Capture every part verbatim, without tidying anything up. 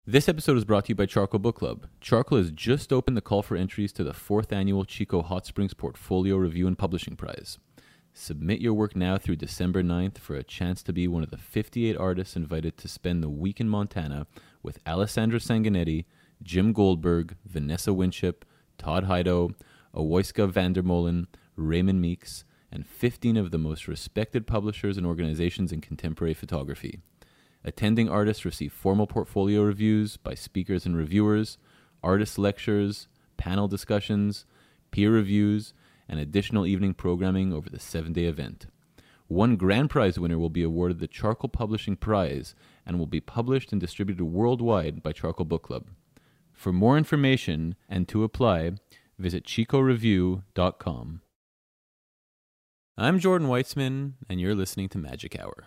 This episode is brought to you by Charcoal Book Club. Charcoal has just opened the call for entries to the fourth annual Chico Hot Springs Portfolio Review and Publishing Prize. Submit your work now through December ninth for a chance to be one of the fifty-eight artists invited to spend the week in Montana with Alessandra Sanguinetti, Jim Goldberg, Vanessa Winship, Todd Heido, Owoyska Vandermolen, Raymond Meeks, and fifteen of the most respected publishers and organizations in contemporary photography. Attending artists receive formal portfolio reviews by speakers and reviewers, artist lectures, panel discussions, peer reviews, and additional evening programming over the seven-day event. One grand prize winner will be awarded the Charcoal Publishing Prize and will be published and distributed worldwide by Charcoal Book Club. For more information and to apply, visit chico review dot com. I'm Jordan Weitzman, and you're listening to Magic Hour.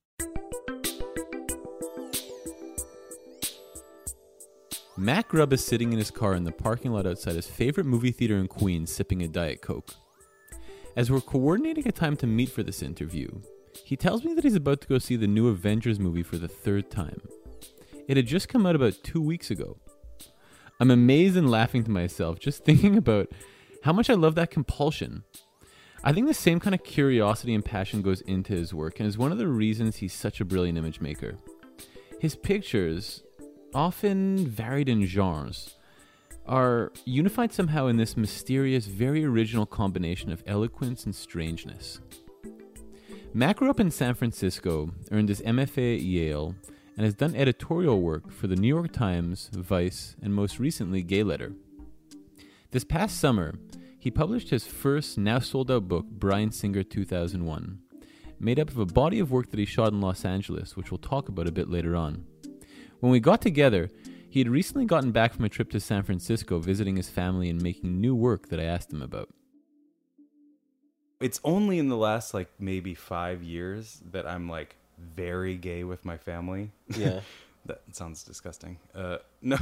Matt Grubb is sitting in his car in the parking lot outside his favorite movie theater in Queens sipping a Diet Coke. As we're coordinating a time to meet for this interview, he tells me that he's about to go see the new Avengers movie for the third time. It had just come out about two weeks ago. I'm amazed and laughing to myself just thinking about how much I love that compulsion. I think the same kind of curiosity and passion goes into his work and is one of the reasons he's such a brilliant image maker. His pictures, often varied in genres, are unified somehow in this mysterious, very original combination of eloquence and strangeness. Matt grew up in San Francisco, earned his M F A at Yale, and has done editorial work for the New York Times, Vice, and most recently, Gay Letter. This past summer, he published his first, now sold-out book, Bryan Singer two thousand one, made up of a body of work that he shot in Los Angeles, which we'll talk about a bit later on. When we got together, he had recently gotten back from a trip to San Francisco visiting his family and making new work that I asked him about. It's only in the last, like, maybe five years that I'm, like, very gay with my family. Yeah. That sounds disgusting. Uh, no.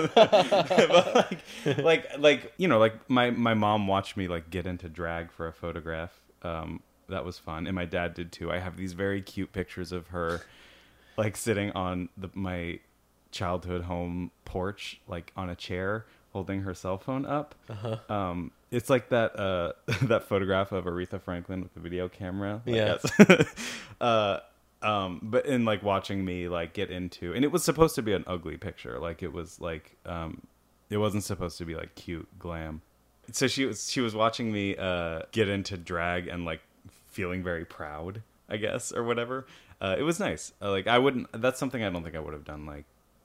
But like, like, like, you know, like, my, my mom watched me, like, get into drag for a photograph. Um, that was fun. And my dad did, too. I have these very cute pictures of her, like, sitting on the my... childhood home porch, like on a chair holding her cell phone up. Uh-huh. Um, it's like that uh, that photograph of Aretha Franklin with the video camera. Like yeah. uh, um, but in like watching me like get into, and it was supposed to be an ugly picture. Like it was like um, it wasn't supposed to be like cute glam. So she was she was watching me uh, get into drag and like feeling very proud, I guess, or whatever. Uh, it was nice. Uh, like I wouldn't. That's something I don't think I would have done like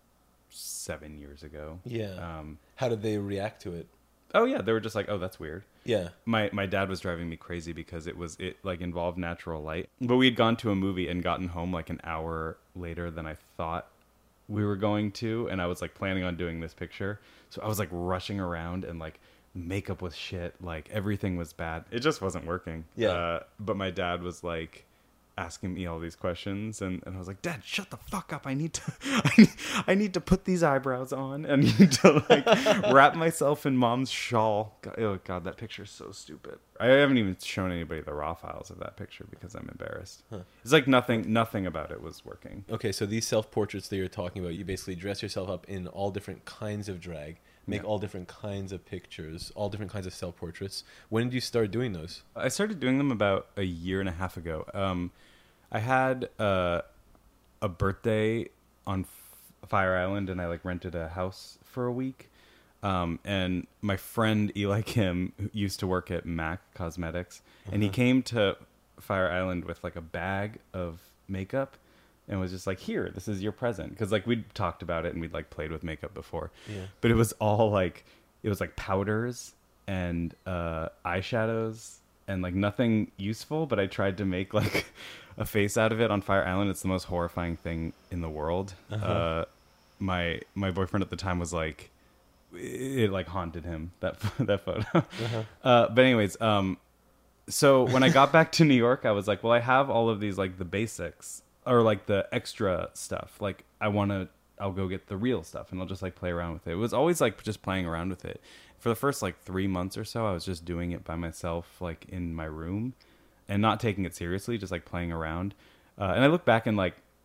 seven years ago. Yeah. Um, How did they react to it? oh yeah, they were just like, oh, that's weird. Yeah. My my dad was driving me crazy because it was it like involved natural light. But we had gone to a movie and gotten home like an hour later than I thought we were going to, and I was like planning on doing this picture. So I was like rushing around and like makeup was shit, like everything was bad. It just wasn't working. Yeah. Uh, but my dad was like asking me all these questions, and, and I was like, Dad, shut the fuck up. I need to I need, I need to put these eyebrows on. I need to like wrap myself in Mom's shawl. God, oh god, that picture's so stupid. I haven't even shown anybody the raw files of that picture because I'm embarrassed. Huh. It's like nothing nothing about it was working. Okay, so these self-portraits that you're talking about, you basically dress yourself up in all different kinds of drag, make yeah. all different kinds of pictures, all different kinds of self-portraits. When did you start doing those? I started doing them about a year and a half ago. Um, I had uh, a birthday on F- Fire Island, and I like rented a house for a week. Um, and my friend Eli Kim who used to work at MAC Cosmetics, uh-huh. and he came to Fire Island with like a bag of makeup, and was just like, "Here, this is your present." Because like we'd talked about it and we'd like played with makeup before, yeah. but it was all like it was like powders and uh, eyeshadows and like nothing useful. But I tried to make like a face out of it on Fire Island. It's the most horrifying thing in the world. Uh-huh. Uh, my my boyfriend at the time was like, it, it like haunted him, that that photo. Uh-huh. Uh, but anyways, um, so when I got back to New York, I was like, well, I have all of these like the basics or like the extra stuff. Like I want to, I'll go get the real stuff and I'll just like play around with it. It was always like just playing around with it. For the first like three months or so, I was just doing it by myself, like in my room, and not taking it seriously, just like playing around. Uh, and I look back and like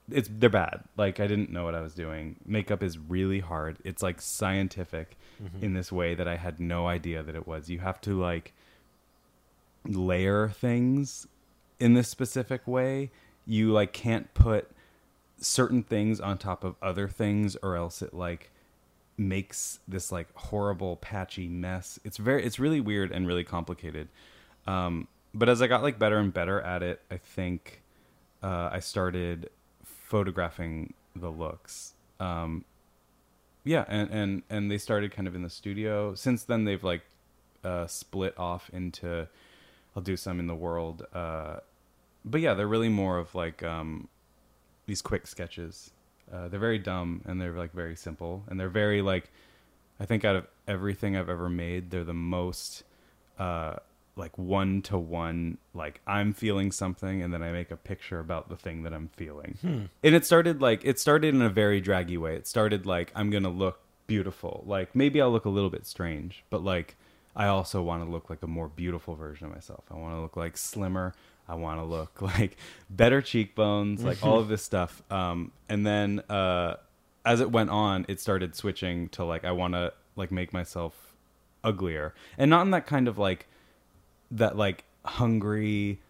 it's they're bad. Like I didn't know what I was doing. Makeup is really hard. It's like scientific Mm-hmm. in this way that I had no idea that it was. You have to like layer things in this specific way. You like can't put certain things on top of other things, or else it like makes this like horrible patchy mess. It's very it's really weird and really complicated. Um, but as I got like better and better at it, I think uh, I started photographing the looks. Um, yeah, and, and and they started kind of in the studio. Since then, they've like uh, split off into. I'll do some in the world, uh, but yeah, they're really more of like um, these quick sketches. Uh, they're very dumb and they're like very simple, and they're very like. I think out of everything I've ever made, they're the most uh, like one to one. Like I'm feeling something, and then I make a picture about the thing that I'm feeling. Hmm. And it started like it started in a very draggy way. It started like I'm gonna look beautiful. Like maybe I'll look a little bit strange, but like I also want to look like a more beautiful version of myself. I want to look like slimmer. I want to look like better cheekbones, like all of this stuff. Um, and then uh, as it went on, it started switching to like I want to like make myself uglier, and not in that kind of like that like hungry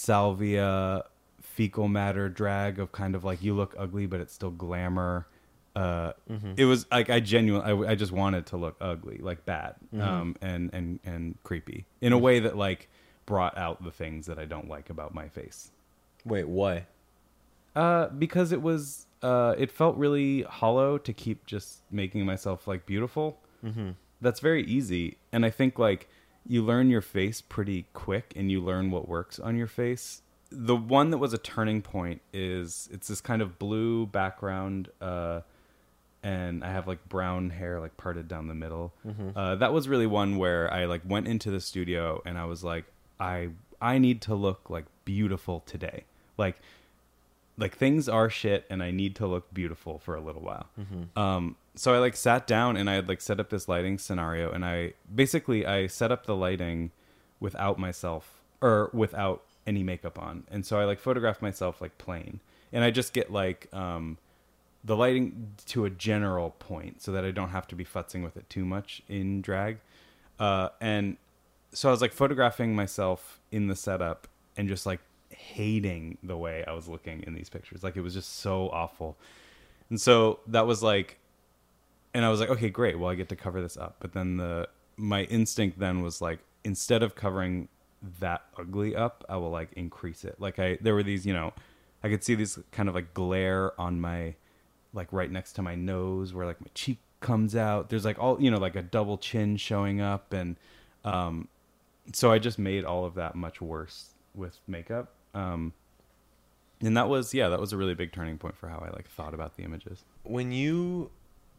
salvia fecal matter drag of kind of like you look ugly but it's still glamour. Uh, Mm-hmm. It was like I genuinely I, I just wanted to look ugly, like bad, Mhm. um, and and and creepy in a way that like brought out the things that I don't like about my face. Wait, why? Uh, because it was uh, it felt really hollow to keep just making myself like beautiful. Mm-hmm. That's very easy, and I think like you learn your face pretty quick, and you learn what works on your face. The one that was a turning point is it's this kind of blue background. Uh, and I have like brown hair like parted down the middle. Mm-hmm. Uh, that was really one where I like went into the studio and I was like, I I need to look like beautiful today. Like like things are shit and I need to look beautiful for a little while. Mm-hmm. Um, so I like sat down and I had like set up this lighting scenario, and I basically I set up the lighting without myself or without any makeup on. And so I like photographed myself like plain, and I just get like um, the lighting to a general point so that I don't have to be futzing with it too much in drag. Uh, and so I was like photographing myself in the setup and just like hating the way I was looking in these pictures. Like it was just so awful. And so that was like, and I was like, okay, great. Well, I get to cover this up. But then the, my instinct then was like, instead of covering that ugly up, I will like increase it. Like I, there were these, you know, I could see these kind of like glare on my, like right next to my nose where like my cheek comes out. There's like all, you know, like a double chin showing up. And, um, so I just made all of that much worse with makeup. Um, and that was, yeah, that was a really big turning point for how I like thought about the images. When you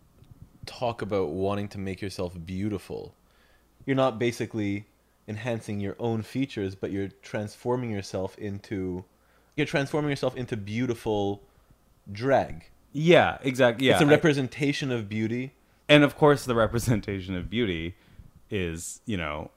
talk about wanting to make yourself beautiful, you're not basically enhancing your own features, but you're transforming yourself into, you're transforming yourself into beautiful drag. Yeah, exactly. Yeah. It's a I- representation of beauty. and of course the representation of beauty is, you know,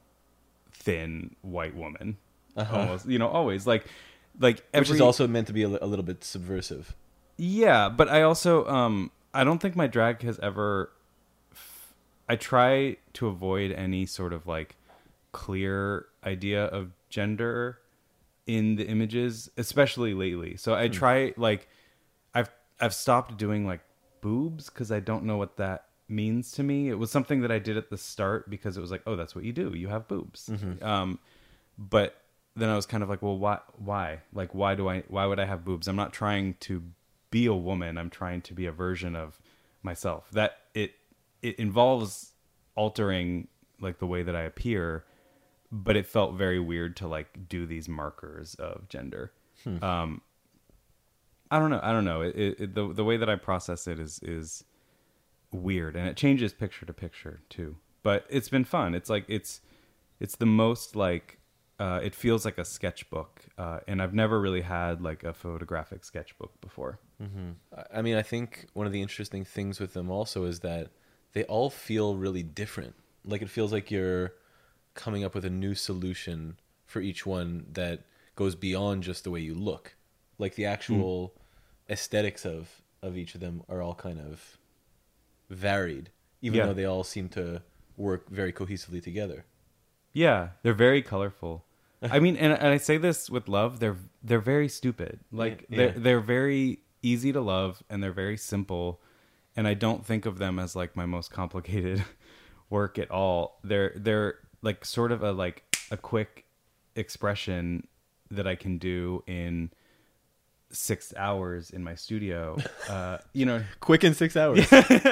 thin white woman. Uh-huh. Almost, you know, always like, like every, Which is also meant to be a, li- a little bit subversive. yeah, but I also, um, I don't think my drag has ever, f- I try to avoid any sort of like clear idea of gender in the images, especially lately. So I try like, I've, I've stopped doing like boobs because I don't know what that means to me. It was something that I did at the start because it was like, oh, that's what you do. You have boobs. Mm-hmm. Um, but then I was kind of like, well, why, why, like, why do I, why would I have boobs? I'm not trying to be a woman. I'm trying to be a version of myself. That it, it involves altering like the way that I appear, but it felt very weird to like do these markers of gender. Hmm. Um, I don't know. I don't know. It, it, it, the the way that I process it is is weird, and it changes picture to picture too. But it's been fun. It's like it's it's the most like uh, it feels like a sketchbook, uh, and I've never really had like a photographic sketchbook before. Mm-hmm. I- I mean, I think one of the interesting things with them also is that they all feel really different. Like it feels like you're coming up with a new solution for each one that goes beyond just the way you look. Like the actual aesthetics of of each of them are all kind of varied, even Yeah. though they all seem to work very cohesively together. Yeah, they're very colorful. I mean, and, and I say this with love. They're they're very stupid. Like Yeah. they're they're very easy to love, and they're very simple. And I don't think of them as like my most complicated work at all. They're they're like sort of a like a quick expression that I can do in six hours in my studio. Uh, you know, Quick in six hours.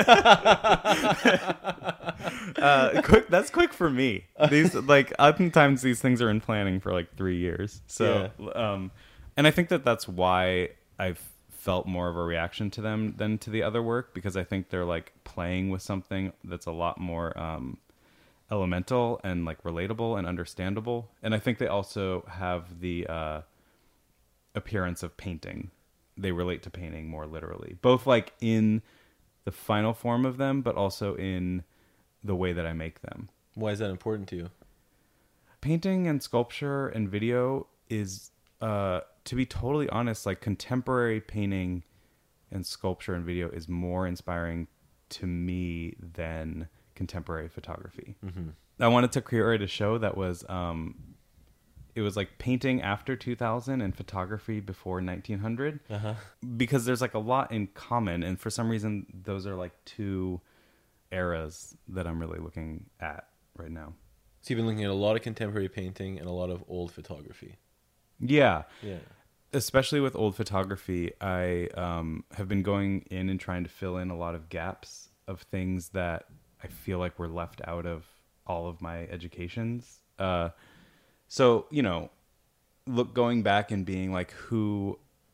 uh, quick. That's quick for me. These like oftentimes these things are in planning for like three years. So, um, and I think that that's why I've felt more of a reaction to them than to the other work, because I think they're like playing with something that's a lot more um, elemental and like relatable and understandable. And I think they also have the uh, appearance of painting. They relate to painting more literally, both like in the final form of them, but also in the way that I make them. Why is that important to you? Painting and sculpture and video is, uh, to be totally honest, like contemporary painting and sculpture and video is more inspiring to me than contemporary photography. Mm-hmm. I wanted to create a show that was, um, it was like painting after two thousand and photography before nineteen hundred, Uh-huh. because there's like a lot in common. And for some reason, those are like two eras that I'm really looking at right now. So you've been looking at a lot of contemporary painting and a lot of old photography. Yeah. Yeah. Especially with old photography, I um, have been going in and trying to fill in a lot of gaps of things that I feel like were left out of all of my educations. Uh, so, you know, look, going back and being like, who,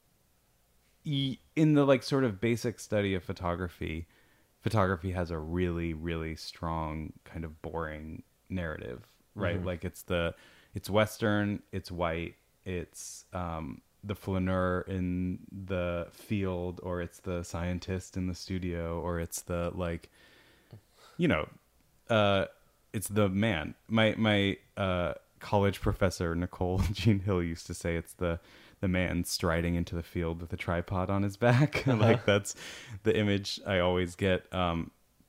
e- in the like sort of basic study of photography, photography has a really, really strong kind of boring narrative, right? Mhm. Like it's the, it's Western, it's white, it's um, the flaneur in the field, or it's the scientist in the studio, or it's the like, you know, uh, it's the man. My my uh, college professor Nicole Jean Hill used to say it's the the man striding into the field with a tripod on his back. Like that's the image I always get. Um,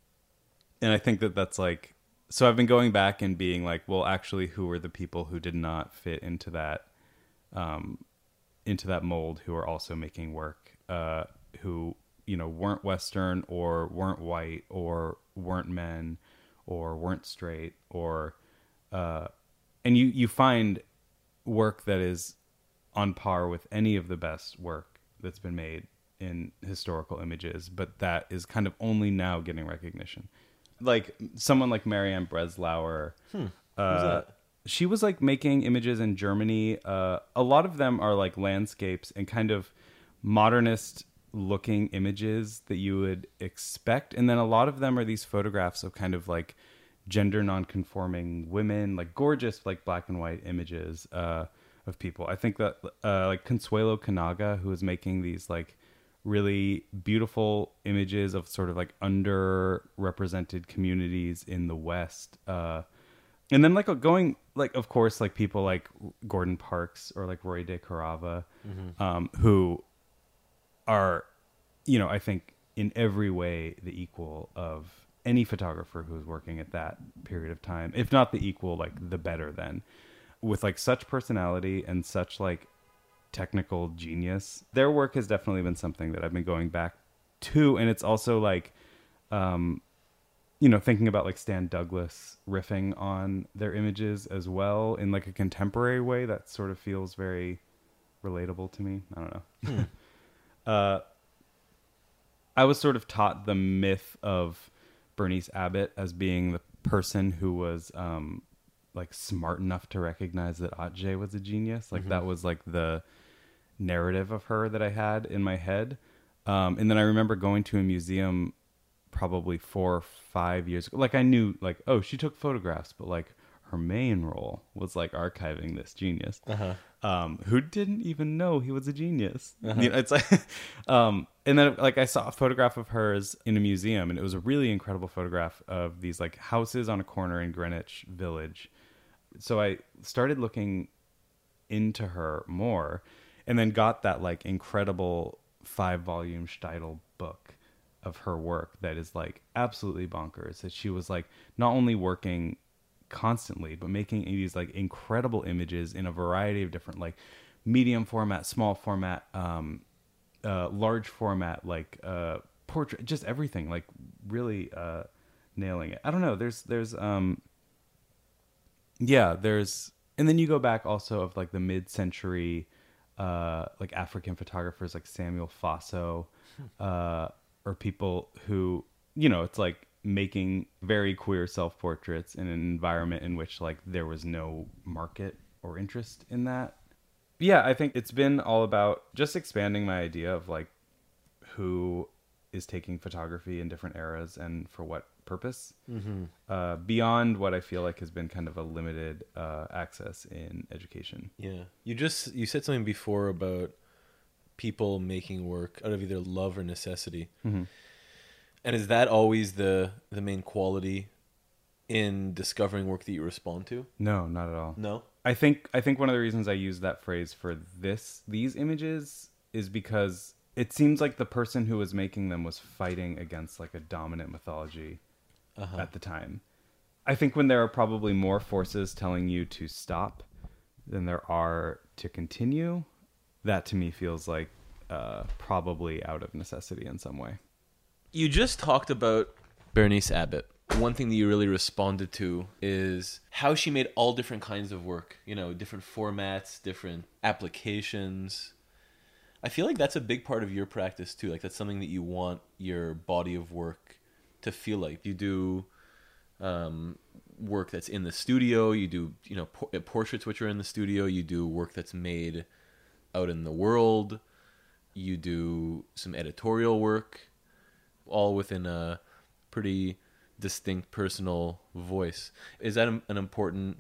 and I think that that's like, so I've been going back and being like, well, actually, who were the people who did not fit into that, um, into that mold, who are also making work, uh, who, you know, weren't Western or weren't white or weren't men or weren't straight, or, uh, and you, you find work that is on par with any of the best work that's been made in historical images, but that is kind of only now getting recognition. Like someone like Marianne Breslauer, Hmm. uh, Who's that? she was like making images in Germany. Uh, a lot of them are like landscapes and kind of modernist looking images that you would expect. And then a lot of them are these photographs of kind of like gender non-conforming women, like gorgeous, like black and white images, uh, of people. I think that, uh, like Consuelo Kanaga, who is making these like really beautiful images of sort of like underrepresented communities in the West. Uh, and then like going, like, of course, like people like Gordon Parks or like Roy de Carava, Mm-hmm. um, who are, you know, I think in every way the equal of any photographer who's working at that period of time, if not the equal, like the better then, with like such personality and such like technical genius. Their work has definitely been something that I've been going back to. And it's also like, um, you know, thinking about like Stan Douglas riffing on their images as well in like a contemporary way that sort of feels very relatable to me. I don't know. Hmm. uh, I was sort of taught the myth of Bernice Abbott as being the person who was um, like smart enough to recognize that Atget was a genius. Like Mhm. that was like the narrative of her that I had in my head. Um, and then I remember going to a museum probably four or five years ago. Like I knew like, oh, she took photographs, but like her main role was like archiving this genius. Uh-huh. Um, who didn't even know he was a genius. Uh-huh. You know, it's like, um, and then like I saw a photograph of hers in a museum, and it was a really incredible photograph of these like houses on a corner in Greenwich Village. So I started looking into her more, and then got that like incredible five volume Steidl book of her work that is like absolutely bonkers. That she was like not only working constantly, but making these like incredible images in a variety of different like medium format, small format, um, uh, large format, like uh, portrait, just everything, like really uh, nailing it. I don't know. There's there's um, yeah, there's and then you go back also of like the mid-century, uh, like African photographers like Samuel Faso, uh, or people who, you know, it's like making very queer self-portraits in an environment in which like there was no market or interest in that. Yeah, I think it's been all about just expanding my idea of like who is taking photography in different eras and for what purpose, mm-hmm. uh, beyond what I feel like has been kind of a limited uh, access in education. Yeah. You just, you said something before about people making work out of either love or necessity. Mm-hmm. And is that always the, the main quality in discovering work that you respond to? No, not at all. No? I think, I think one of the reasons I use that phrase for this, these images is because it seems like the person who was making them was fighting against like a dominant mythology uh-huh. at the time. I think when there are probably more forces telling you to stop than there are to continue, that to me feels like uh, probably out of necessity in some way. You just talked about Berenice Abbott. One thing that you really responded to is how she made all different kinds of work, you know, different formats, different applications. I feel like that's a big part of your practice too. Like that's something that you want your body of work to feel like. You do um, work that's in the studio. You do, you know, por- portraits which are in the studio. You do work that's made out in the world. You do some editorial work, all within a pretty distinct personal voice. Is that an important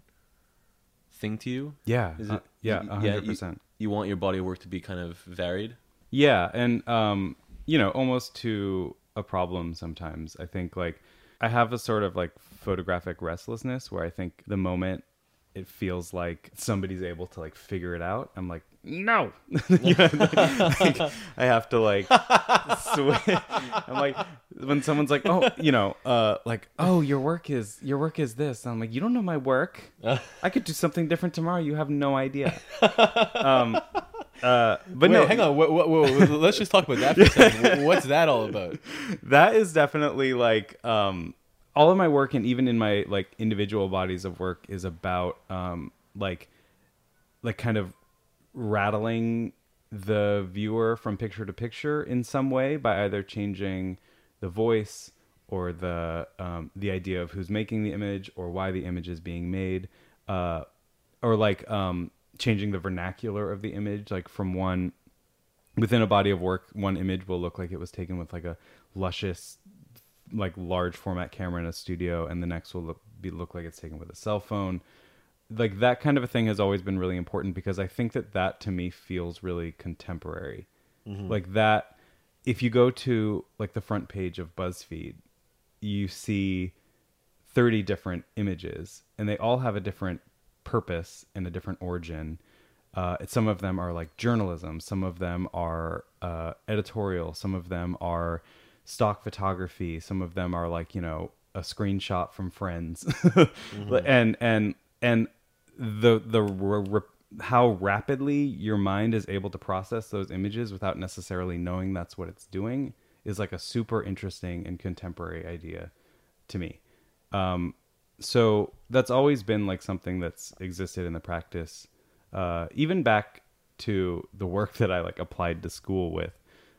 thing to you? Yeah. Is it, uh, yeah, one hundred percent. You, you want your body of work to be kind of varied? Yeah, and um, you know, almost to a problem sometimes. I think like I have a sort of like photographic restlessness where I think the moment it feels like somebody's able to like figure it out, I'm like, no. Yeah, like, I have to like switch. I'm like, when someone's like, oh, you know, uh, like, oh, your work is your work is this. I'm like, you don't know my work. I could do something different tomorrow. You have no idea. Um, uh, but Wait, no, hang on. Whoa, whoa, whoa. Let's just talk about that for a second. What's that all about? That is definitely like um, all of my work, and even in my like individual bodies of work, is about um, like like kind of rattling the viewer from picture to picture in some way by either changing the voice or the um, the idea of who's making the image or why the image is being made, uh, or like um, changing the vernacular of the image. Like from one within a body of work, one image will look like it was taken with like a luscious, like large format camera in a studio, and the next will look be look like it's taken with a cell phone. Like that kind of a thing has always been really important because I think that that to me feels really contemporary. Mm-hmm. Like that, if you go to like the front page of BuzzFeed, you see thirty different images and they all have a different purpose and a different origin. Uh, some of them are like journalism. Some of them are uh, editorial. Some of them are stock photography. Some of them are like, you know, a screenshot from Friends. Mm-hmm. and, and, and the, the, r- r- how rapidly your mind is able to process those images without necessarily knowing that's what it's doing is like a super interesting and contemporary idea to me. Um, so that's always been like something that's existed in the practice, uh, even back to the work that I like applied to school with,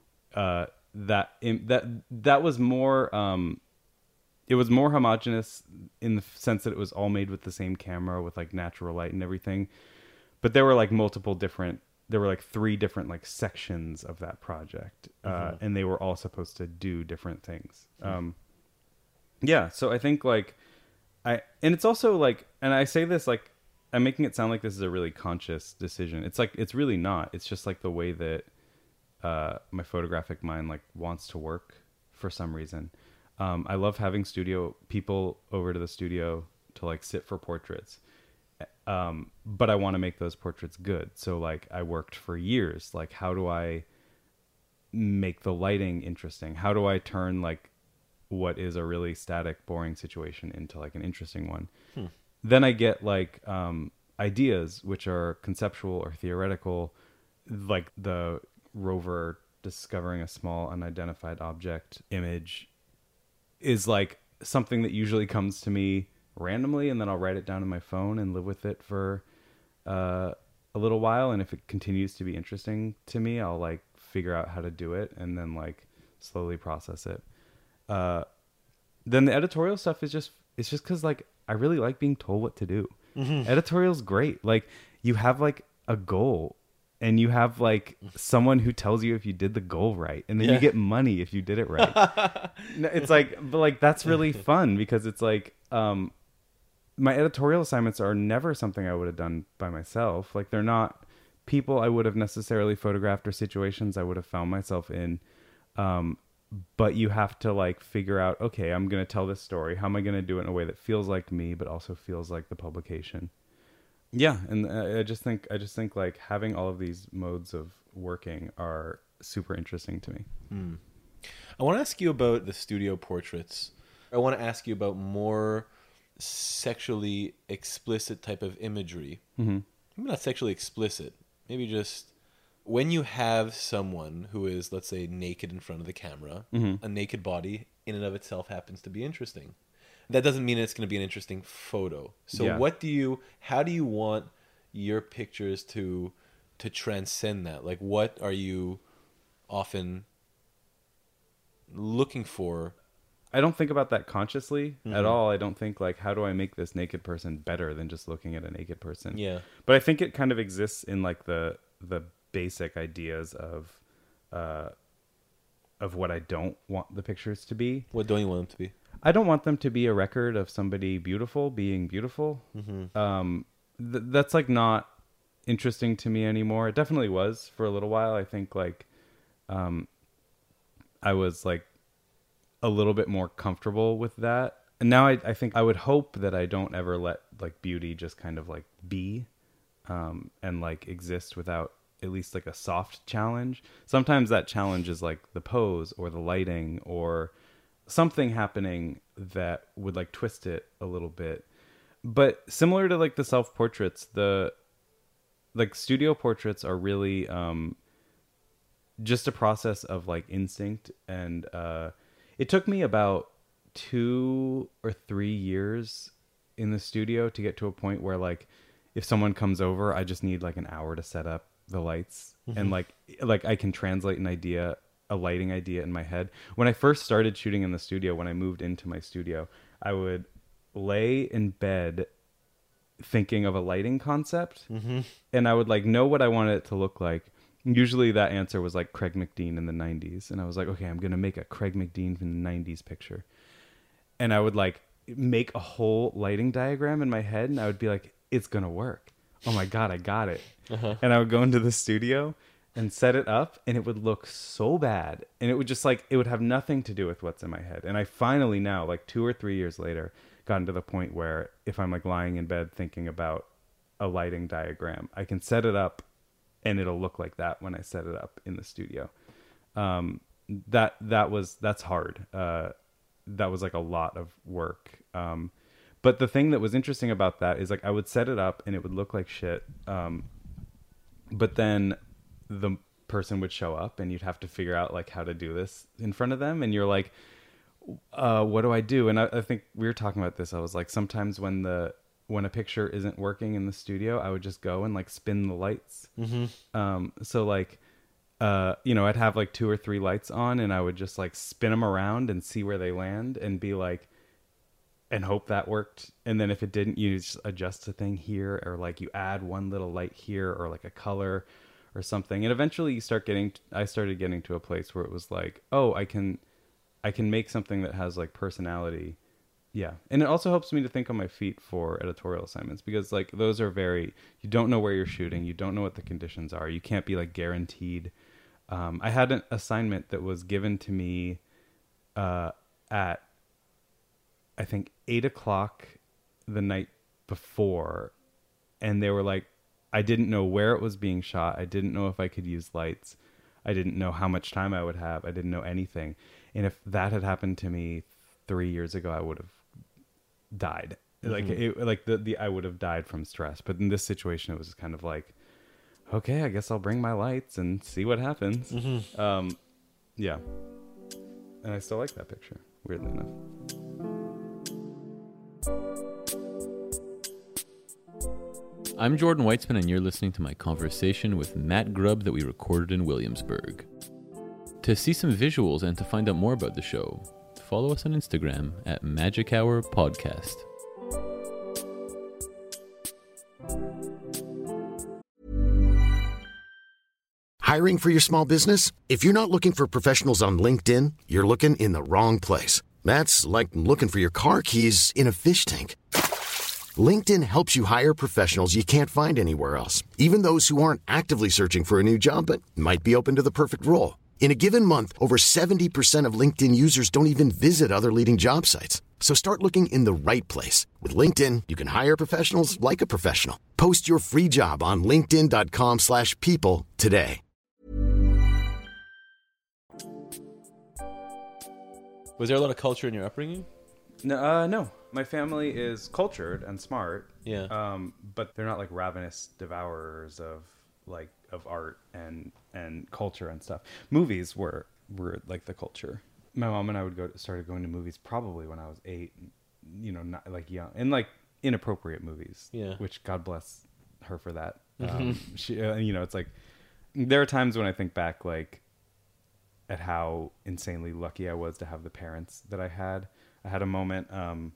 uh, that, in, that, that was more, um, it was more homogenous in the sense that it was all made with the same camera with like natural light and everything. But there were like multiple different, there were like three different like sections of that project. Mm-hmm. Uh, and they were all supposed to do different things. Mm-hmm. Um, yeah. So I think like I, and it's also like, and I say this, like I'm making it sound like this is a really conscious decision. It's like, it's really not. It's just like the way that uh, my photographic mind like wants to work for some reason. Um, I love having studio people over to the studio to like sit for portraits. Um, but I want to make those portraits good. So like I worked for years. Like, how do I make the lighting interesting? How do I turn like what is a really static, boring situation into like an interesting one? Hmm. Then I get like um, ideas which are conceptual or theoretical, like the rover discovering a small unidentified object image is like something that usually comes to me randomly, and then I'll write it down in my phone and live with it for uh, a little while. And if it continues to be interesting to me, I'll like figure out how to do it and then like slowly process it. Uh, then the editorial stuff is just, it's just cause like, I really like being told what to do. Mm-hmm. Editorial's great. Like you have like a goal and you have like someone who tells you if you did the goal right, and then yeah. you get money if you did it right. It's like, but like, that's really fun because it's like, um, my editorial assignments are never something I would have done by myself. Like they're not people I would have necessarily photographed or situations I would have found myself in. Um, but you have to like figure out, okay, I'm going to tell this story. How am I going to do it in a way that feels like me, but also feels like the publication? Yeah. And I just think, I just think like having all of these modes of working are super interesting to me. Hmm. I want to ask you about the studio portraits. I want to ask you about more sexually explicit type of imagery. Mm-hmm. Maybe not sexually explicit. Maybe just when you have someone who is, let's say, naked in front of the camera, mm-hmm. a naked body in and of itself happens to be interesting. That doesn't mean it's going to be an interesting photo. So yeah. what do you, how do you want your pictures to, to transcend that? Like, what are you often looking for? I don't think about that consciously mm-hmm. at all. I don't think like, how do I make this naked person better than just looking at a naked person? Yeah. But I think it kind of exists in like the, the basic ideas of, uh, of what I don't want the pictures to be. What don't you want them to be? I don't want them to be a record of somebody beautiful being beautiful. Mm-hmm. Um, th- that's like not interesting to me anymore. It definitely was for a little while. I think like, um, I was like a little bit more comfortable with that. And now I, I think I would hope that I don't ever let like beauty just kind of like be, um, and like exist without at least like a soft challenge. Sometimes that challenge is like the pose or the lighting or something happening that would like twist it a little bit. But similar to like the self-portraits, the like studio portraits are really um, just a process of like instinct. And uh, it took me about two or three years in the studio to get to a point where like if someone comes over, I just need like an hour to set up the lights. Mm-hmm. And like like I can translate an idea, a lighting idea in my head. When I first started shooting in the studio, when I moved into my studio, I would lay in bed thinking of a lighting concept, mm-hmm. and I would like know what I wanted it to look like. Usually that answer was like Craig McDean in the nineties, and I was like, okay, I'm gonna make a Craig McDean from the nineties picture, and I would like make a whole lighting diagram in my head, and I would be like, it's gonna work. Oh my god, I got it. Uh-huh. And I would go into the studio and set it up, and it would look so bad, and it would just like, it would have nothing to do with what's in my head. And I finally now, like two or three years later, gotten to the point where if I'm like lying in bed thinking about a lighting diagram, I can set it up and it'll look like that when I set it up in the studio. Um, that, that was, that's hard. Uh, that was like a lot of work. Um, but the thing that was interesting about that is like, I would set it up and it would look like shit. Um, but then the person would show up and you'd have to figure out like how to do this in front of them. And you're like, uh, what do I do? And I, I think we were talking about this. I was like, sometimes when the, when a picture isn't working in the studio, I would just go and like spin the lights. Mm-hmm. Um, so like, uh, you know, I'd have like two or three lights on and I would just like spin them around and see where they land and be like, and hope that worked. And then if it didn't, you just adjust a thing here, or like you add one little light here or like a color or something. And eventually you start getting, I started getting to a place where it was like, oh, I can, I can make something that has like personality. Yeah. And it also helps me to think on my feet for editorial assignments, because like those are very, you don't know where you're shooting. You don't know what the conditions are. You can't be like guaranteed. Um, I had an assignment that was given to me uh, at, I think eight o'clock the night before. And they were like, I didn't know where it was being shot. I didn't know if I could use lights. I didn't know how much time I would have. I didn't know anything. And if that had happened to me three years ago, I would have died. Mm-hmm. Like it, like the, the, I would have died from stress. But in this situation, it was kind of like, okay, I guess I'll bring my lights and see what happens. Mm-hmm. Um, yeah. And I still like that picture, weirdly enough. I'm Jordan Weitzman, and you're listening to my conversation with Matt Grubb that we recorded in Williamsburg. To see some visuals and to find out more about the show, follow us on Instagram at Magic Hour Podcast. Hiring for your small business? If you're not looking for professionals on LinkedIn, you're looking in the wrong place. That's like looking for your car keys in a fish tank. LinkedIn helps you hire professionals you can't find anywhere else, even those who aren't actively searching for a new job but might be open to the perfect role. In a given month, over seventy percent of LinkedIn users don't even visit other leading job sites. So start looking in the right place. With LinkedIn, you can hire professionals like a professional. Post your free job on linkedin.com slash people today. Was there a lot of culture in your upbringing? No, uh, no. My family is cultured and smart. Yeah. Um, but they're not like ravenous devourers of like of art and and culture and stuff. Movies were were like the culture. My mom and I would go started going to movies probably when I was eight. You know, not like young and like inappropriate movies. Yeah. Which God bless her for that. Um, she, uh, you know, it's like there are times when I think back like at how insanely lucky I was to have the parents that I had. I had a moment. Um,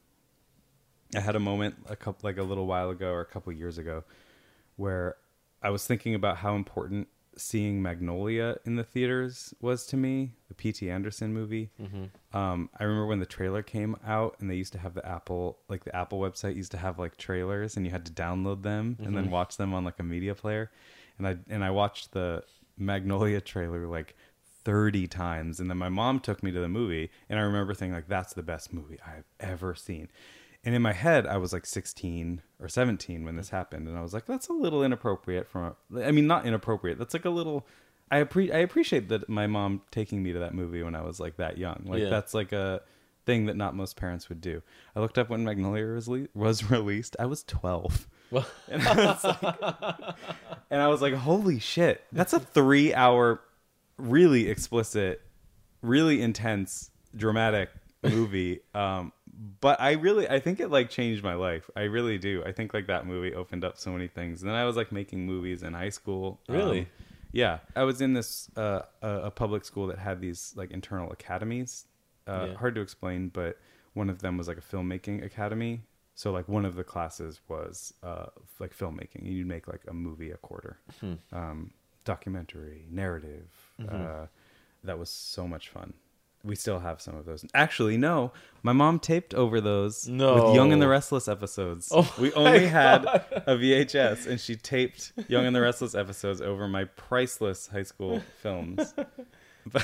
I had a moment a couple, like a little while ago or a couple years ago, where I was thinking about how important seeing Magnolia in the theaters was to me. The P T Anderson movie. Mm-hmm. Um, I remember when the trailer came out, and they used to have the Apple, like the Apple website used to have like trailers, and you had to download them mm-hmm. and then watch them on like a media player. And I and I watched the Magnolia trailer like thirty times, and then my mom took me to the movie, and I remember thinking like, that's the best movie I've ever seen. And in my head, I was like sixteen or seventeen when this happened, and I was like, that's a little inappropriate from a, I mean, not inappropriate, that's like a little, I appre- I appreciate that my mom taking me to that movie when I was like that young. Like yeah. That's like a thing that not most parents would do. I looked up when Magnolia was, le- was released. I was twelve. Well. And, I was like, and I was like, holy shit, that's a three hour really explicit, really intense, dramatic movie. Um, but I really, I think it like changed my life. I really do. I think like that movie opened up so many things. And then I was like making movies in high school. Really? Um, yeah. I was in this, uh, a, a public school that had these like internal academies. Uh, yeah. Hard to explain, but one of them was like a filmmaking academy. So like one of the classes was uh, like filmmaking. You'd make like a movie a quarter. Hmm. Um, documentary, narrative. Mm-hmm. Uh, that was so much fun. We still have some of those. Actually, no. My mom taped over those no. with Young and the Restless episodes. Oh we only had a V H S, and she taped Young and the Restless episodes over my priceless high school films. but,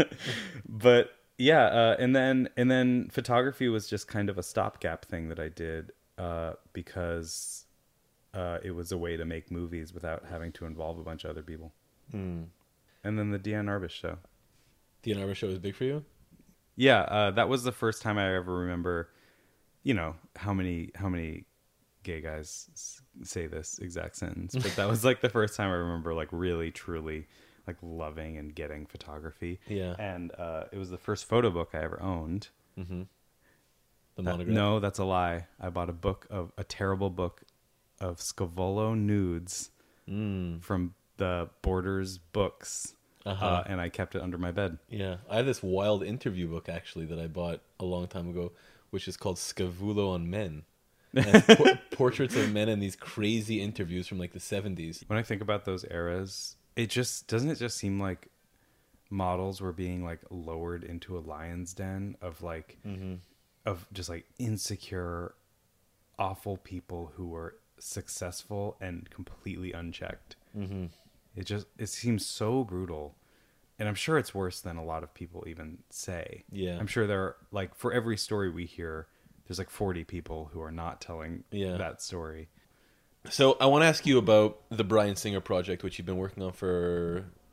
but yeah, uh, and then and then photography was just kind of a stopgap thing that I did uh, because uh, it was a way to make movies without having to involve a bunch of other people. Hmm. And then the Deanne Arbus show. Deanne Arbus show was big for you? Yeah, uh, that was the first time I ever remember, you know, how many how many gay guys s- say this exact sentence. But that was like the first time I remember like really, truly like loving and getting photography. Yeah. And uh, it was the first photo book I ever owned. Mm-hmm. The That- monograph? no, that's a lie. I bought a book of, a terrible book of Scavolo nudes Mm. from the Borders books. Uh-huh. Uh, and I kept it under my bed. Yeah. I have this wild interview book, actually, that I bought a long time ago, which is called Scavulo on Men. And it's por- portraits of men in these crazy interviews from like the seventies. When I think about those eras, it just doesn't it just seem like models were being like lowered into a lion's den of like mm-hmm. of just like insecure, awful people who were successful and completely unchecked. Mm-hmm. It just it seems so brutal, and I'm sure it's worse than a lot of people even say. Yeah, I'm sure there are, like, for every story we hear, there's like forty people who are not telling yeah. that story. So I want to ask you about the Bryan Singer project, which you've been working on for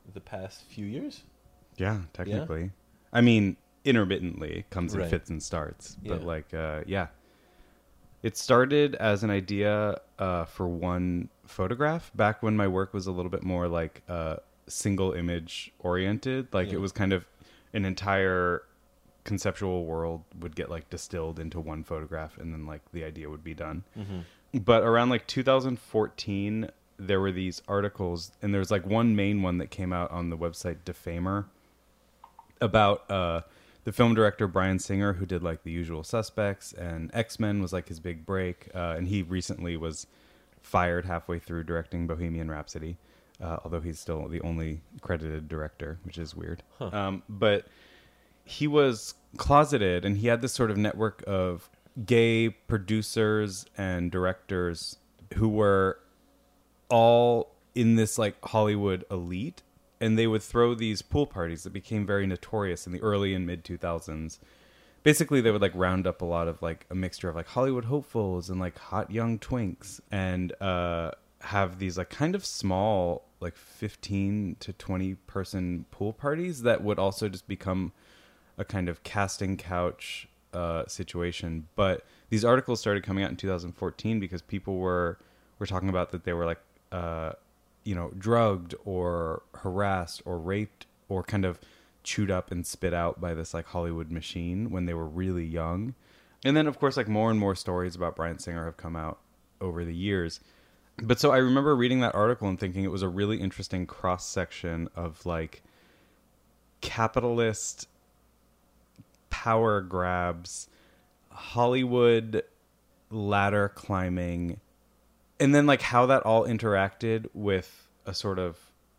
the past few years. Yeah, technically. I mean, intermittently, it comes in Right. fits and starts. But Yeah. like, uh, yeah. It started as an idea uh, for one photograph back when my work was a little bit more like uh, single image oriented. Like Yeah. it was kind of an entire conceptual world would get like distilled into one photograph and then like the idea would be done. Mm-hmm. But around like two thousand fourteen, there were these articles, and there's like one main one that came out on the website Defamer about uh, the film director Bryan Singer, who did like The Usual Suspects, and X-Men was like his big break. Uh, and he recently was fired halfway through directing Bohemian Rhapsody, uh, although he's still the only credited director, which is weird. Huh. Um, but he was closeted, and he had this sort of network of gay producers and directors who were all in this like Hollywood elite, and they would throw these pool parties that became very notorious in the early and mid two thousands. Basically, they would like round up a lot of like a mixture of like Hollywood hopefuls and like hot young twinks, and uh, have these like kind of small like fifteen to twenty person pool parties that would also just become a kind of casting couch uh, situation. But these articles started coming out in two thousand fourteen because people were were talking about that they were like uh, you know, drugged or harassed or raped or kind of chewed up and spit out by this like Hollywood machine when they were really young. And then of course like more and more stories about Bryan Singer have come out over the years. But so I remember reading that article and thinking it was a really interesting cross section of like capitalist power grabs, Hollywood ladder climbing, and then like how that all interacted with a sort of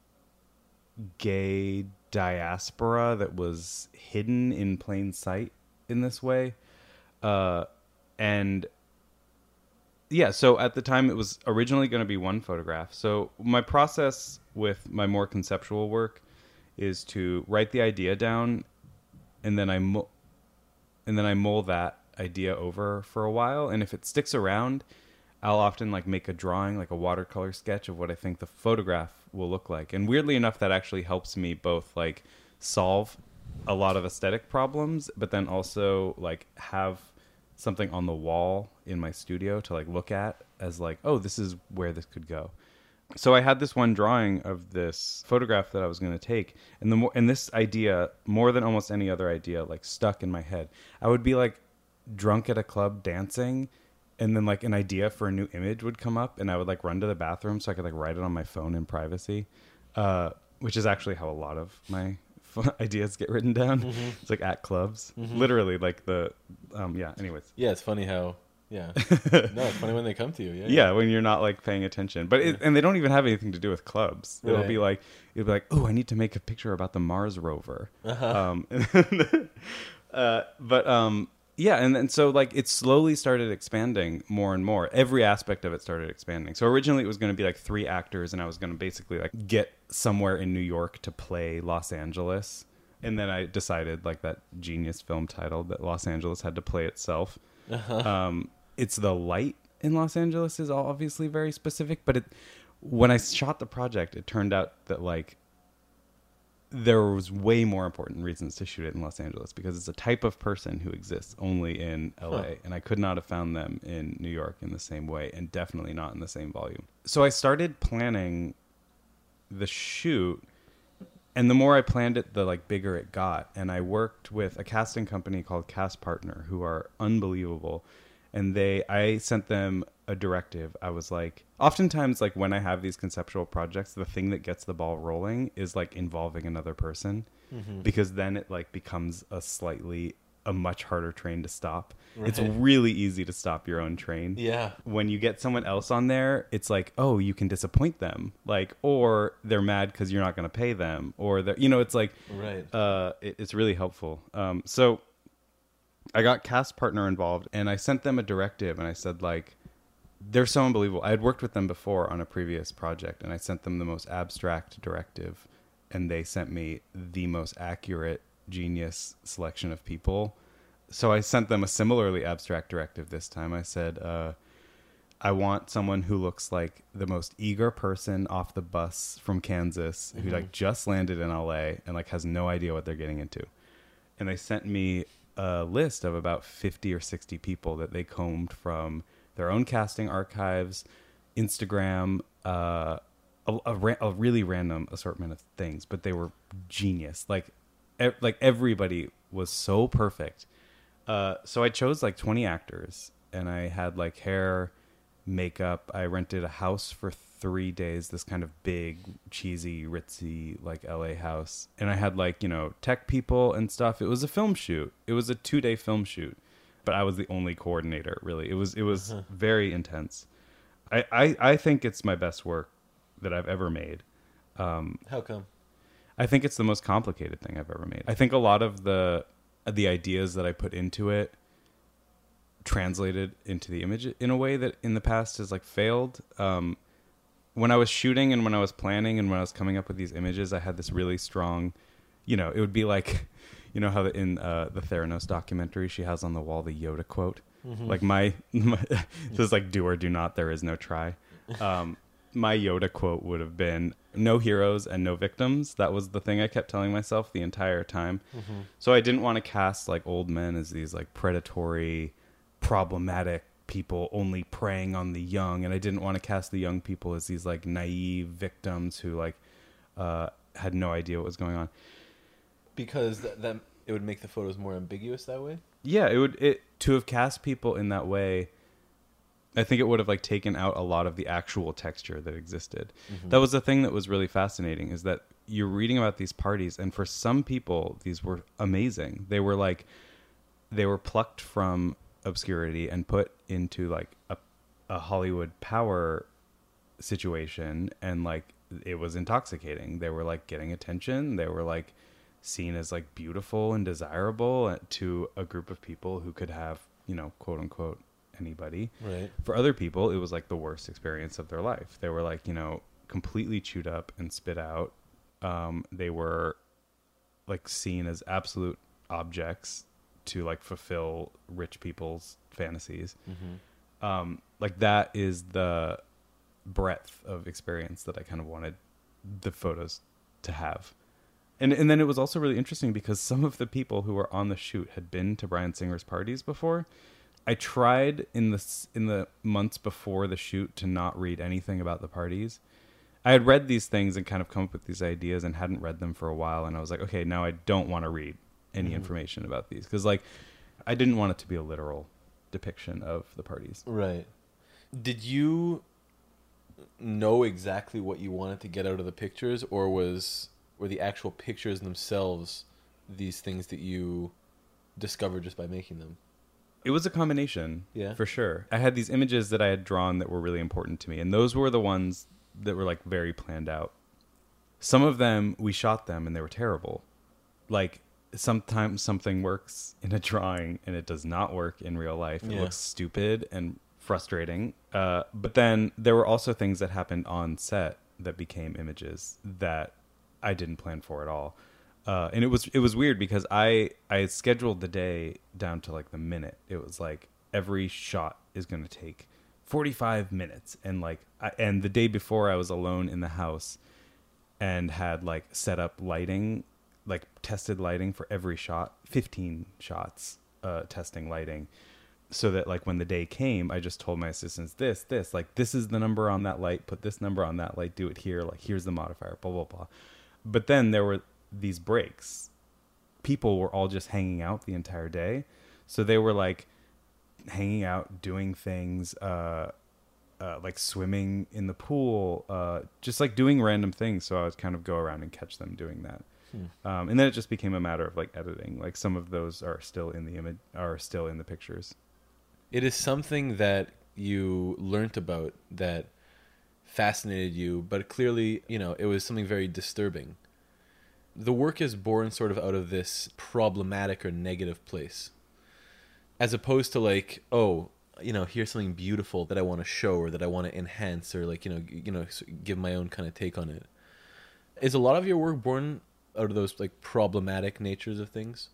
gay diaspora that was hidden in plain sight in this way. Uh, and yeah, so at the time it was originally going to be one photograph. So my process with my more conceptual work is to write the idea down, and then I mo- and then I mull that idea over for a while. And if it sticks around, I'll often like make a drawing, like a watercolor sketch of what I think the photograph will look like. And weirdly enough, that actually helps me both like solve a lot of aesthetic problems, but then also like have something on the wall in my studio to like look at as like, oh, this is where this could go. So I had this one drawing of this photograph that I was going to take, and the more, and this idea, more than almost any other idea, like stuck in my head. I would be like drunk at a club dancing, and then like an idea for a new image would come up, and I would like run to the bathroom so I could like write it on my phone in privacy, uh, which is actually how a lot of my ideas get written down. Mm-hmm. It's like at clubs, mm-hmm. literally like the, um, yeah, anyways. Yeah, it's funny how, yeah. No, it's funny when they come to you. Yeah, yeah, yeah. when you're not like paying attention. But it, and they don't even have anything to do with clubs. It'll Right. be like, it'll be like, oh, I need to make a picture about the Mars rover. Uh-huh. Um, uh, but um, yeah, and then so like it slowly started expanding more and more. Every aspect of it started expanding. So originally it was going to be like three actors, and I was going to basically like get somewhere in New York to play Los Angeles. And then I decided, like that genius film title, that Los Angeles had to play itself. Uh-huh. Um, it's the light in Los Angeles is obviously very specific, but it, when I shot the project, it turned out that like there was way more important reasons to shoot it in Los Angeles because it's a type of person who exists only in L A, huh. and I could not have found them in New York in the same way, and definitely not in the same volume. So I started planning the shoot, and the more I planned it, the like bigger it got. And I worked with a casting company called Cast Partner, who are unbelievable. And they, I sent them a directive. I was like, oftentimes, like when I have these conceptual projects, the thing that gets the ball rolling is like involving another person, mm-hmm. because then it like becomes a slightly, a much harder train to stop. Right. It's really easy to stop your own train. Yeah. When you get someone else on there, it's like, oh, you can disappoint them, like, or they're mad because you're not going to pay them, or they're, you know, it's like, right. Uh, it, it's really helpful. Um, so. I got Cast Partner involved, and I sent them a directive, and I said, like, they're so unbelievable. I had worked with them before on a previous project, and I sent them the most abstract directive, and they sent me the most accurate, genius selection of people. So I sent them a similarly abstract directive this time. I said, uh, I want someone who looks like the most eager person off the bus from Kansas who Mm-hmm. like just landed in L A and like has no idea what they're getting into. And they sent me a list of about fifty or sixty people that they combed from their own casting archives, Instagram, uh, a, a, ra- a really random assortment of things, but they were genius. Like, e- like everybody was so perfect. Uh, so I chose like twenty actors, and I had like hair, makeup. I rented a house for three days, this kind of big, cheesy, ritzy, like L A house. And I had like, you know, tech people and stuff. It was a film shoot. It was a two day film shoot, but I was the only coordinator, really. It was, it was uh-huh. very intense. I, I, I think it's my best work that I've ever made. Um, How come? I think it's the most complicated thing I've ever made. I think a lot of the, the ideas that I put into it translated into the image in a way that in the past has like failed. Um, when I was shooting and when I was planning and when I was coming up with these images, I had this really strong, you know, it would be like, you know, how the, in uh, the Theranos documentary, she has on the wall the Yoda quote. Mm-hmm. Like my, my this is like do or do not, there is no try. Um, my Yoda quote would have been no heroes and no victims. That was the thing I kept telling myself the entire time. Mm-hmm. So I didn't want to cast like old men as these like predatory, problematic people only preying on the young, and I didn't want to cast the young people as these like naive victims who like uh had no idea what was going on, because that, that it would make the photos more ambiguous that way. Yeah, it would it to have cast people in that way. I think it would have like taken out a lot of the actual texture that existed. Mm-hmm. That was the thing that was really fascinating, is that you're reading about these parties, and for some people these were amazing. They were like they were plucked from obscurity and put into like a, a Hollywood power situation, and like it was intoxicating. They were like getting attention. They were like seen as like beautiful and desirable to a group of people who could have, you know, quote unquote anybody. Right. For other people, it was like the worst experience of their life. They were like, you know, completely chewed up and spit out. Um, they were like seen as absolute objects to like fulfill rich people's fantasies. Mm-hmm. Um, like that is the breadth of experience that I kind of wanted the photos to have. And and then it was also really interesting because some of the people who were on the shoot had been to Bryan Singer's parties before. I tried in the, in the months before the shoot to not read anything about the parties. I had read these things and kind of come up with these ideas and hadn't read them for a while. And I was like, okay, now I don't want to read any mm-hmm. information about these, because like I didn't want it to be a literal depiction of the parties. Right. Did you know exactly what you wanted to get out of the pictures, or was were the actual pictures themselves these things that you discovered just by making them? It was a combination, yeah, for sure. I had these images that I had drawn that were really important to me, and those were the ones that were like very planned out. Some of them we shot them and they were terrible. Like sometimes something works in a drawing and it does not work in real life. It yeah. looks stupid and frustrating. Uh, but then there were also things that happened on set that became images that I didn't plan for at all. Uh, and it was it was weird because I, I scheduled the day down to like the minute. It was like every shot is going to take forty-five minutes. And like I, and the day before I was alone in the house and had like set up lighting, like tested lighting for every shot, fifteen shots, uh, testing lighting, so that like when the day came, I just told my assistants this, this, like this is the number on that light, put this number on that light, do it here, like here's the modifier, blah, blah, blah. But then there were these breaks. People were all just hanging out the entire day. So they were like hanging out, doing things, uh, uh, like swimming in the pool, uh, just like doing random things. So I would kind of go around and catch them doing that. Hmm. Um, and then it just became a matter of like editing. Like some of those are still in the image, are still in the pictures. It is something that you learnt about that fascinated you, but clearly, you know, it was something very disturbing. The work is born sort of out of this problematic or negative place, as opposed to like, oh, you know, here's something beautiful that I want to show or that I want to enhance or like, you know, you know, give my own kind of take on it. Is a lot of your work born out of those like problematic natures of things?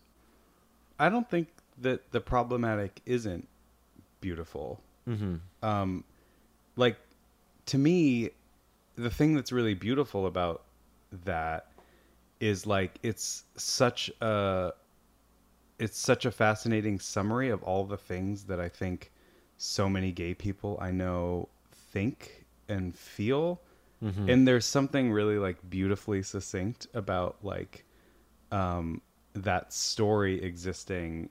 I don't think that the problematic isn't beautiful. Mm-hmm. Um, like, to me, the thing that's really beautiful about that is like it's such a it's such a fascinating summary of all the things that I think so many gay people I know think and feel. Mm-hmm. And there's something really like beautifully succinct about like um that story existing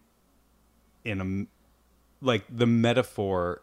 in a like the metaphor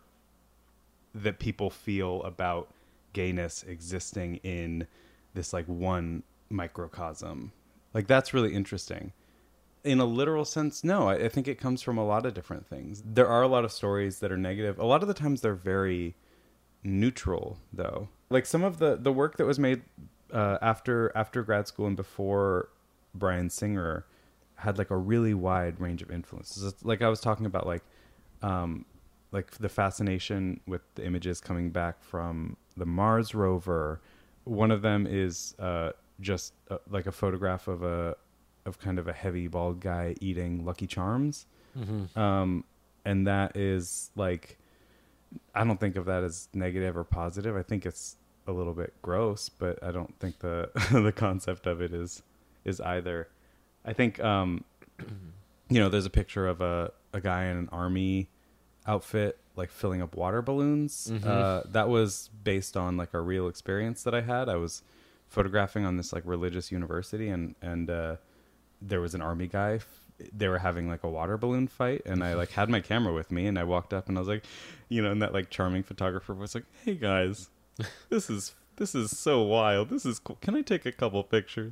that people feel about gayness existing in this like one microcosm. Like that's really interesting. In a literal sense, no, I, I think it comes from a lot of different things. There are a lot of stories that are negative. A lot of the times they're very neutral though. Like some of the the work that was made uh, after after grad school and before Bryan Singer had like a really wide range of influences. It's like I was talking about like um like the fascination with the images coming back from the Mars rover. One of them is uh, just uh, like a photograph of a of kind of a heavy bald guy eating Lucky Charms, mm-hmm. um, and that is like I don't think of that as negative or positive. I think it's a little bit gross, but I don't think the the concept of it is is either. I think um, you know there's a picture of a a guy in an army outfit like filling up water balloons. Mm-hmm. Uh, that was based on like a real experience that I had. I was photographing on this like religious university and, and, uh, there was an army guy. F- they were having like a water balloon fight and I like had my camera with me and I walked up and I was like, you know, and that like charming photographer was like, hey guys, this is, this is so wild. This is cool. Can I take a couple pictures?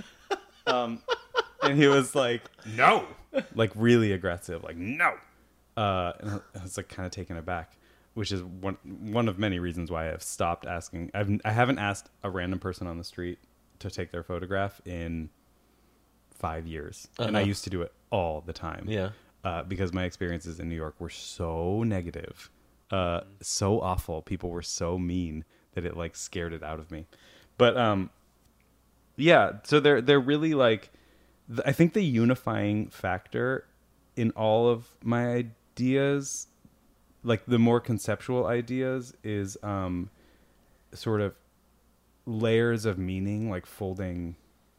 um, and he was like, no, like really aggressive, like no. Uh, and I was like kind of taken aback, which is one one of many reasons why I've stopped asking. I've I haven't asked a random person on the street to take their photograph in five years, uh-huh. and I used to do it all the time. Yeah, uh, because my experiences in New York were so negative, uh, so awful. People were so mean that it like scared it out of me. But um, yeah, so they're they're really like, I think the unifying factor in all of my ideas, like the more conceptual ideas, is um, sort of layers of meaning, like folding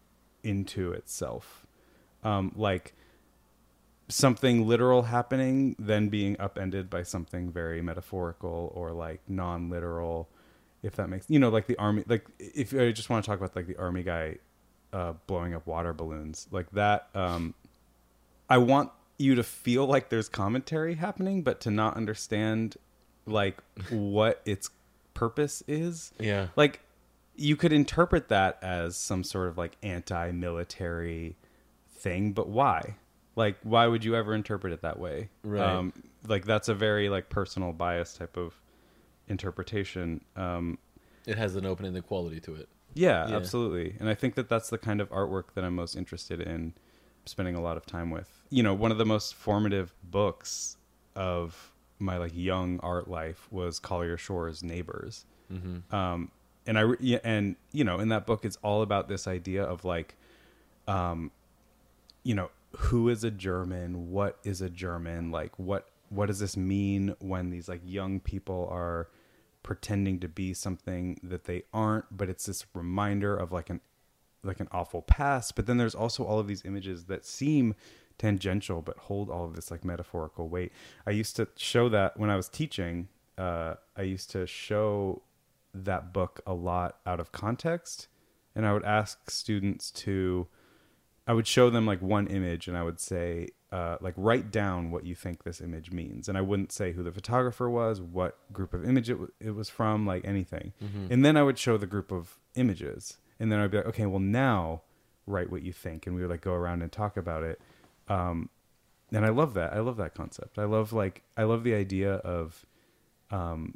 into itself. Um, like something literal happening, then being upended by something very metaphorical or like non-literal, if that makes, you know, like the army, like if I just want to talk about like the army guy uh, blowing up water balloons, like that. Um, I want you to feel like there's commentary happening, but to not understand like what its purpose is. Yeah. Like you could interpret that as some sort of like anti-military thing, but why? Like, why would you ever interpret it that way? Right. Um, like that's a very like personal bias type of interpretation. Um, it has an open-ended quality to it. Yeah, yeah, absolutely. And I think that that's the kind of artwork that I'm most interested in spending a lot of time with. You know, one of the most formative books of my like young art life was Collier Shore's Neighbors. Mm-hmm. Um, and I, re- and you know, in that book, it's all about this idea of like, um, you know, who is a German? What is a German? Like, what, what does this mean when these like young people are pretending to be something that they aren't, but it's this reminder of like an like an awful past. But then there's also all of these images that seem tangential but hold all of this like metaphorical weight. I used to show that when I was teaching. uh I used to show that book a lot out of context, and I would ask students to I would show them like one image and I would say uh like write down what you think this image means, and I wouldn't say who the photographer was, what group of image it, w- it was from, like anything. Mm-hmm. And then I would show the group of images, and then I'd be like, okay, well now write what you think, and we would like go around and talk about it. Um and I love that. I love that concept. I love like I love the idea of um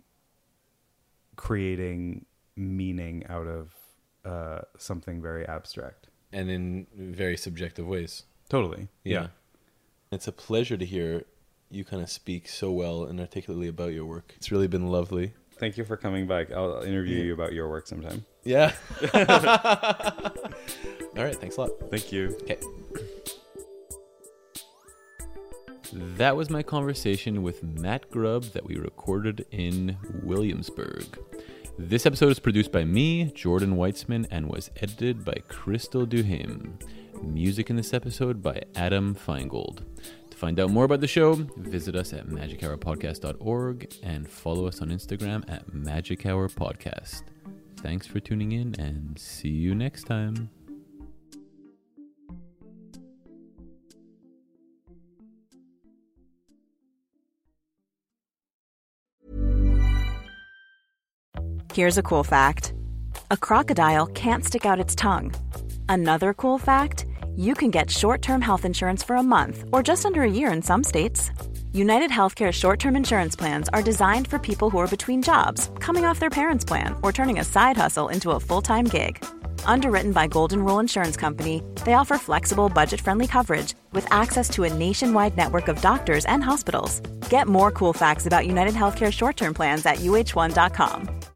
creating meaning out of uh something very abstract. And in very subjective ways. Totally. Yeah. yeah. It's a pleasure to hear you kind of speak so well and articulately about your work. It's really been lovely. Thank you for coming back. I'll interview yeah. you about your work sometime. Yeah. All right. Thanks a lot. Thank you. Okay. That was my conversation with Matt Grubb that we recorded in Williamsburg. This episode is produced by me, Jordan Weitzman, and was edited by Crystal Duham. Music in this episode by Adam Feingold. To find out more about the show, visit us at magic hour podcast dot org and follow us on Instagram at magic hour podcast. Thanks for tuning in and see you next time. Here's a cool fact. A crocodile can't stick out its tongue. Another cool fact, you can get short-term health insurance for a month or just under a year in some states. United Healthcare short-term insurance plans are designed for people who are between jobs, coming off their parents' plan, or turning a side hustle into a full-time gig. Underwritten by Golden Rule Insurance Company, they offer flexible, budget-friendly coverage with access to a nationwide network of doctors and hospitals. Get more cool facts about United Healthcare short-term plans at U H one dot com.